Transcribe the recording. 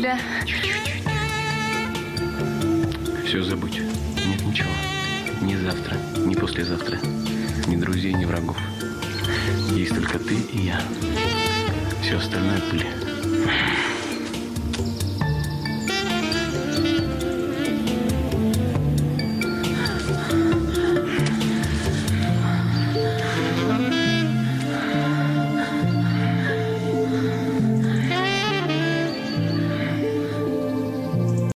тебя. Все забудь. Нет ничего. Ни завтра, ни послезавтра. Ни друзей, ни врагов. Есть только ты и я. Все остальное пыль.